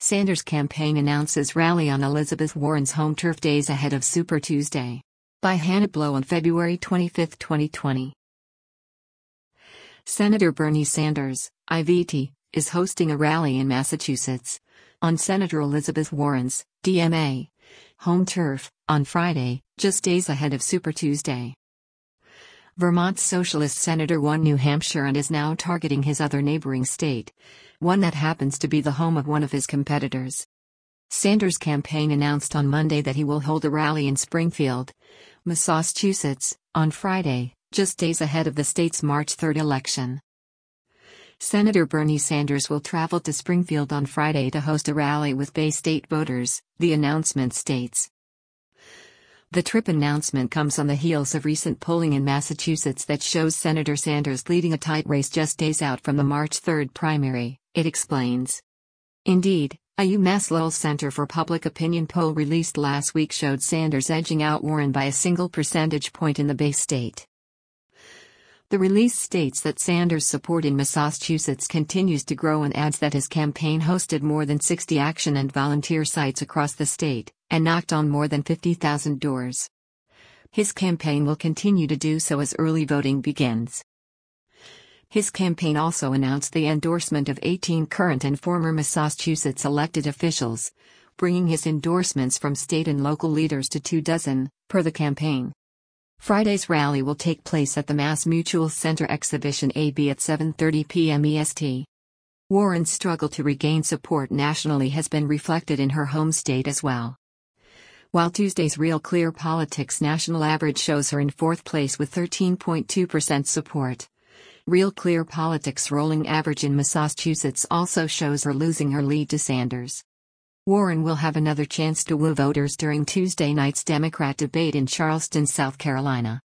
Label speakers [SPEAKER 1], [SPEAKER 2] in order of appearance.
[SPEAKER 1] Sanders campaign announces rally on Elizabeth Warren's home turf days ahead of Super Tuesday. By Hannah Blow on February 25, 2020. Senator Bernie Sanders, IVT, is hosting a rally in Massachusetts on Senator Elizabeth Warren's DMA home turf on Friday, just days ahead of Super Tuesday. Vermont's socialist senator won New Hampshire and is now targeting his other neighboring state, one that happens to be the home of one of his competitors. Sanders' campaign announced on Monday that he will hold a rally in Springfield, Massachusetts, on Friday, just days ahead of the state's March 3 election. Senator Bernie Sanders will travel to Springfield on Friday to host a rally with Bay State voters, the announcement states. The trip announcement comes on the heels of recent polling in Massachusetts that shows Senator Sanders leading a tight race just days out from the March 3 primary, it explains. Indeed, a UMass Lowell Center for Public Opinion poll released last week showed Sanders edging out Warren by a single percentage point in the Bay State. The release states that Sanders' support in Massachusetts continues to grow and adds that his campaign hosted more than 60 action and volunteer sites across the state, and knocked on more than 50,000 doors. His campaign will continue to do so as early voting begins. His campaign also announced the endorsement of 18 current and former Massachusetts elected officials, bringing his endorsements from state and local leaders to 24, per the campaign. Friday's rally will take place at the Mass Mutual Center Exhibition AB at 7:30 p.m. EST. Warren's struggle to regain support nationally has been reflected in her home state as well. While Tuesday's Real Clear Politics national average shows her in fourth place with 13.2% support, Real Clear Politics rolling average in Massachusetts also shows her losing her lead to Sanders. Warren will have another chance to woo voters during Tuesday night's Democrat debate in Charleston, South Carolina.